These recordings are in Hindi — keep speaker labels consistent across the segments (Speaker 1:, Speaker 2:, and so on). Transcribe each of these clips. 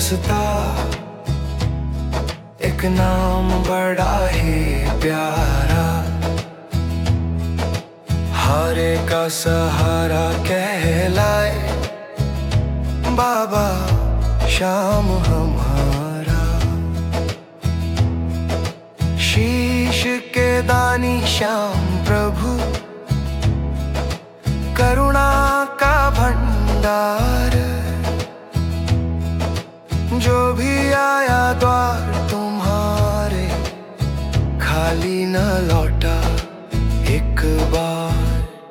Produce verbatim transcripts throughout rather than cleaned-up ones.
Speaker 1: बसता एक नाम बड़ा ही प्यारा, हारे का सहारा कहलाए बाबा श्याम हमारा। शीश के दानी श्याम प्रभु, करुणा का भंडार, जो भी आया द्वार तुम्हारे खाली न लौटा एक बार।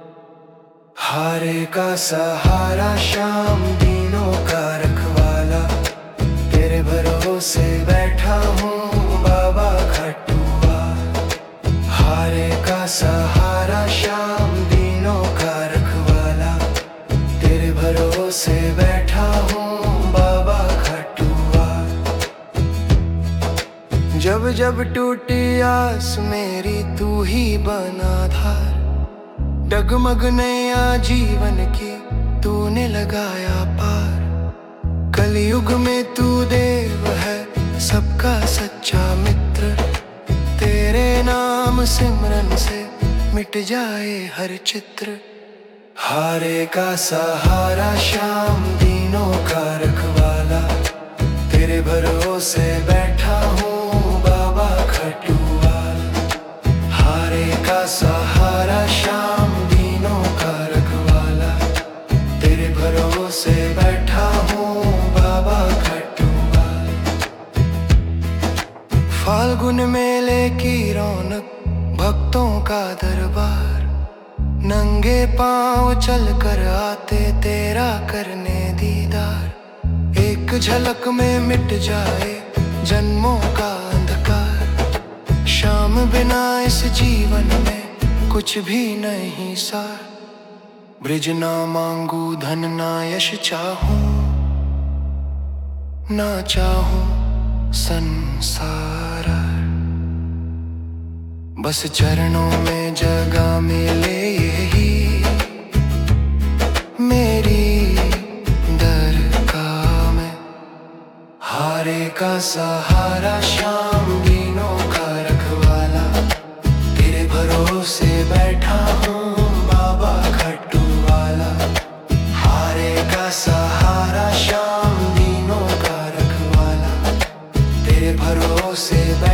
Speaker 1: हारे का सहारा श्याम दीनों का रखवाला, तेरे भरोसे बैठा हूँ बाबा खटुआ। हारे का सहारा श्याम दीनों का रखवाला, तेरे भरोसे बैठा हूँ बाबा खटुआ। जब जब टूटी आस मेरी तू ही बना धार, डगमग नया जीवन की तूने लगाया पार। कलयुग में तू देव है सबका सच्चा मित्र, तेरे नाम सिमरन से मिट जाए हर चित्र। हारे का सहारा श्याम दीनों का रखवाला, तेरे भरोसे बैठा हूँ बाबा खटुआ। हारे का सहारा श्याम दीनों का रखवाला, तेरे भरोसे बैठा हूँ बाबा खटुआ। फाल्गुन मेले की रौनक, भक्तों का दरबार, नंगे पांव चल कर आते तेरा करने दीदार। एक झलक में मिट जाए जन्मों का अंधकार, शाम बिना इस जीवन में कुछ भी नहीं सार। ब्रिज ना मांगू धन ना यश चाहूं, ना चाहूं संसार, बस चरणों में जगह मिले यही मेरी दरगाह में। हारे का सहारा श्याम दीनों का रखवाला, तेरे भरोसे बैठा हूँ बाबा खटुवाला। हारे का सहारा श्याम दीनों का रखवाला, तेरे भरोसे